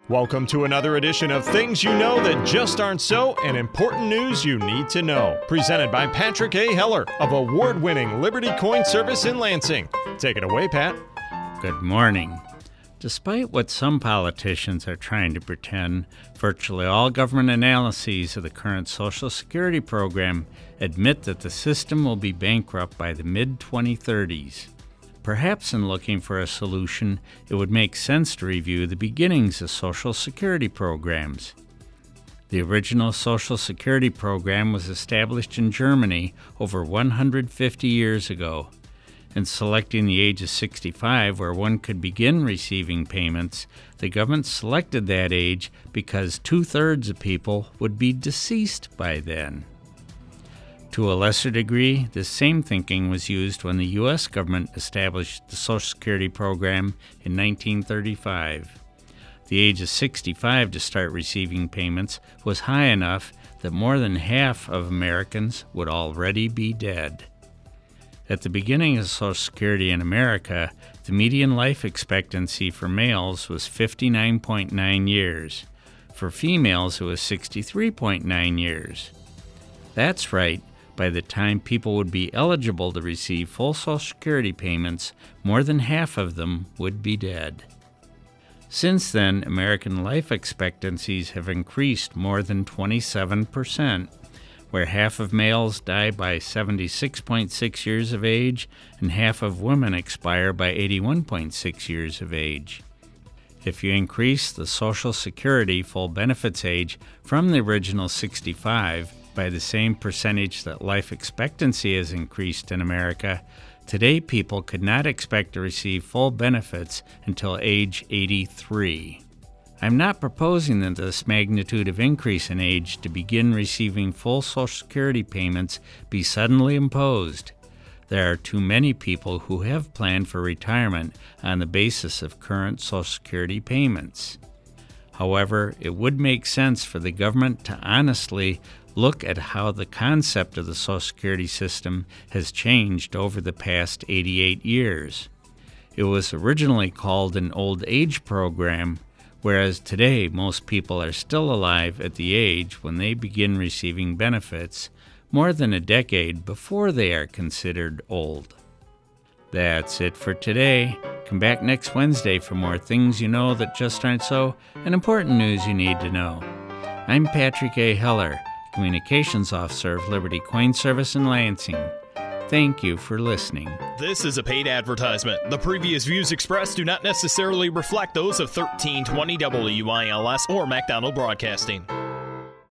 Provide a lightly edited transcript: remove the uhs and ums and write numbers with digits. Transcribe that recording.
Welcome to another edition of Things You Know That Just Aren't So and Important News You Need to Know. Presented by Patrick A. Heller of award-winning Liberty Coin Service in Lansing. Take it away, Pat. Good morning. Despite what some politicians are trying to pretend, virtually all government analyses of the current Social Security program admit that the system will be bankrupt by the mid-2030s. Perhaps in looking for a solution, it would make sense to review the beginnings of Social Security programs. The original Social Security program was established in Germany over 150 years ago. In selecting the age of 65 where one could begin receiving payments, the government selected that age because 2/3 of people would be deceased by then. To a lesser degree, this same thinking was used when the U.S. government established the Social Security program in 1935. The age of 65 to start receiving payments was high enough that more than half of Americans would already be dead. At the beginning of Social Security in America, the median life expectancy for males was 59.9 years. For females, it was 63.9 years. That's right. By the time people would be eligible to receive full Social Security payments, more than half of them would be dead. Since then, American life expectancies have increased more than 27%, where half of males die by 76.6 years of age and half of women expire by 81.6 years of age. If you increase the Social Security full benefits age from the original 65 by the same percentage that life expectancy has increased in America, today people could not expect to receive full benefits until age 83. I'm not proposing that this magnitude of increase in age to begin receiving full Social Security payments be suddenly imposed. There are too many people who have planned for retirement on the basis of current Social Security payments. However, it would make sense for the government to honestly look at how the concept of the Social Security system has changed over the past 88 years. It was originally called an old age program, whereas today most people are still alive at the age when they begin receiving benefits more than a decade before they are considered old. That's it for today. Come back next Wednesday for more Things You Know That Just Aren't So and important news you need to know. I'm Patrick A. Heller, Communications Officer of Liberty Coin Service in Lansing. Thank you for listening. This is a paid advertisement. The previous views expressed do not necessarily reflect those of 1320 WILS or MacDonald Broadcasting.